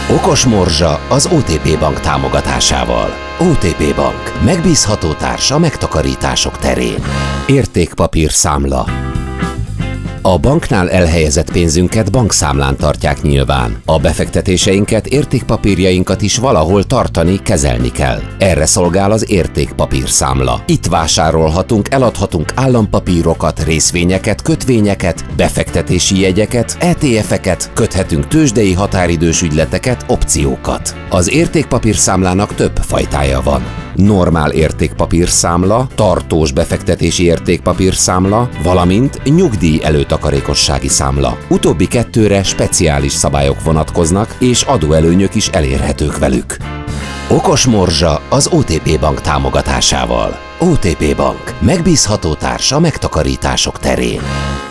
Okos morzsa az OTP Bank támogatásával. OTP Bank. Megbízható társ a megtakarítások terén. Értékpapírszámla. A banknál elhelyezett pénzünket bankszámlán tartják nyilván. A befektetéseinket, értékpapírjainkat is valahol tartani, kezelni kell. Erre szolgál az értékpapírszámla. Itt vásárolhatunk, eladhatunk állampapírokat, részvényeket, kötvényeket, befektetési jegyeket, ETF-eket, köthetünk tőzsdei határidős ügyleteket, opciókat. Az értékpapírszámlának több fajtája van. Normál értékpapírszámla, tartós befektetési értékpapírszámla, valamint nyugdíj előtakarékossági számla. Utóbbi kettőre speciális szabályok vonatkoznak, és adóelőnyök is elérhetők velük. Okos morzsa az OTP Bank támogatásával. OTP Bank. Megbízható társ a megtakarítások terén.